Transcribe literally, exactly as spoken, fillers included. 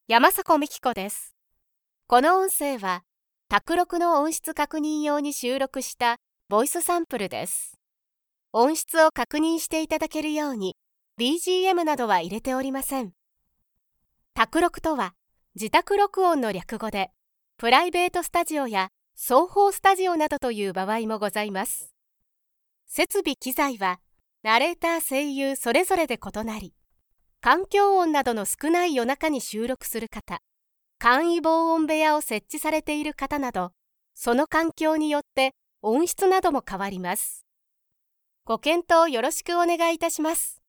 山迫美希子です。この音声は、卓録の音質確認用に収録したボイスサンプルです。音質を確認していただけるように、ビージーエム などは入れておりません。卓録とは、自宅録音の略語で、プライベートスタジオや双方スタジオなどという場合もございます。設備機材は、ナレーター声優それぞれで異なり、環境音などの少ない夜中に収録する方、簡易防音部屋を設置されている方など、その環境によって音質なども変わります。ご検討よろしくお願いいたします。